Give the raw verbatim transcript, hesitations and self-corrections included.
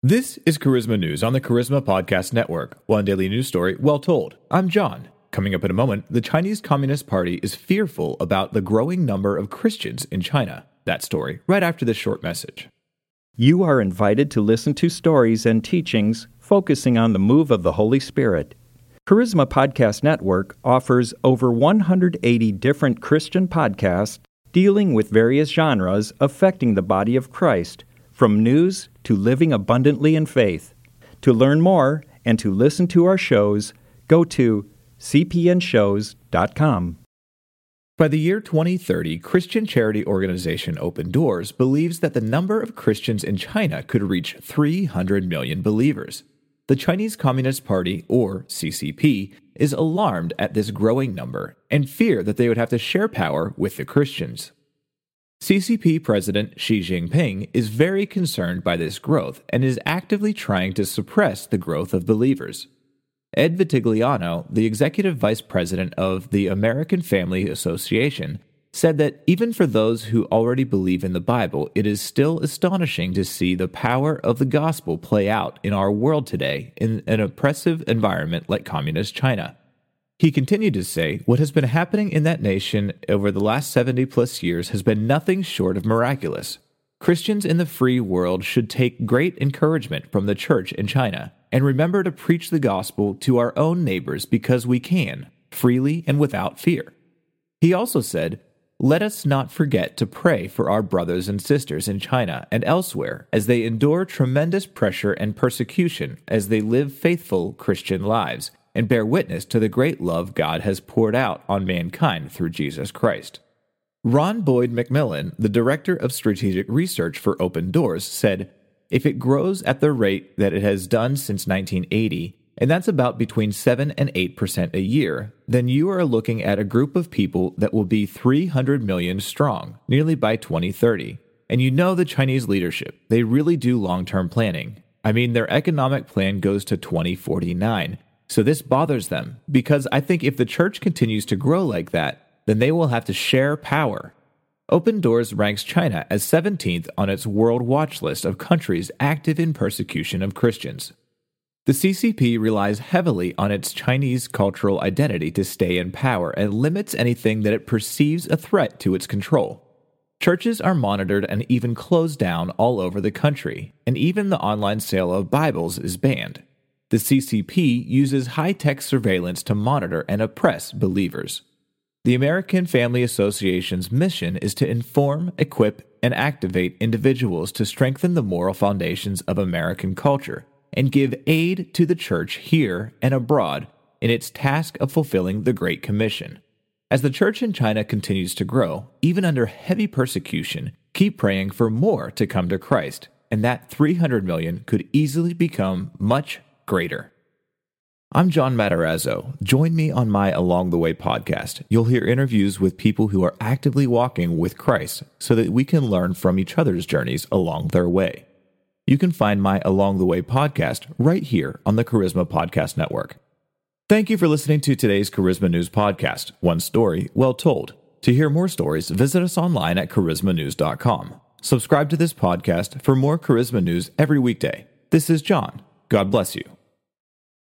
This is Charisma News on the Charisma Podcast Network, one daily news story well told. I'm John. Coming up in a moment, the Chinese Communist Party is fearful about the growing number of Christians in China. That story right after this short message. You are invited to listen to stories and teachings focusing on the move of the Holy Spirit. Charisma Podcast Network offers over one hundred eighty different Christian podcasts dealing with various genres affecting the body of Christ, from news to living abundantly in faith. To learn more and to listen to our shows, go to c p n shows dot com. By the year twenty thirty, Christian charity organization Open Doors believes that the number of Christians in China could reach three hundred million believers. The Chinese Communist Party, or C C P, is alarmed at this growing number and fear that they would have to share power with the Christians. C C P President Xi Jinping is very concerned by this growth and is actively trying to suppress the growth of believers. Ed Vitigliano, the executive vice president of the American Family Association, said that even for those who already believe in the Bible, it is still astonishing to see the power of the gospel play out in our world today in an oppressive environment like Communist China. He continued to say, what has been happening in that nation over the last seventy plus years has been nothing short of miraculous. Christians in the free world should take great encouragement from the church in China and remember to preach the gospel to our own neighbors because we can, freely and without fear. He also said, let us not forget to pray for our brothers and sisters in China and elsewhere as they endure tremendous pressure and persecution as they live faithful Christian lives and bear witness to the great love God has poured out on mankind through Jesus Christ. Ron Boyd McMillan, the director of strategic research for Open Doors, said, if it grows at the rate that it has done since nineteen eighty, and that's about between seven and eight percent a year, then you are looking at a group of people that will be three hundred million strong, nearly by twenty thirty. And you know the Chinese leadership, they really do long-term planning. I mean, their economic plan goes to twenty forty-nine. So this bothers them, because I think if the church continues to grow like that, then they will have to share power. Open Doors ranks China as seventeenth on its world watch list of countries active in persecution of Christians. The C C P relies heavily on its Chinese cultural identity to stay in power and limits anything that it perceives a threat to its control. Churches are monitored and even closed down all over the country, and even the online sale of Bibles is banned. The C C P uses high-tech surveillance to monitor and oppress believers. The American Family Association's mission is to inform, equip, and activate individuals to strengthen the moral foundations of American culture and give aid to the church here and abroad in its task of fulfilling the Great Commission. As the church in China continues to grow, even under heavy persecution, keep praying for more to come to Christ, and that three hundred million could easily become much greater. I'm John Matarazzo. Join me on my Along the Way podcast. You'll hear interviews with people who are actively walking with Christ so that we can learn from each other's journeys along their way. You can find my Along the Way podcast right here on the Charisma Podcast Network. Thank you for listening to today's Charisma News podcast, one story well told. To hear more stories, visit us online at charisma news dot com. Subscribe to this podcast for more Charisma News every weekday. This is John. God bless you.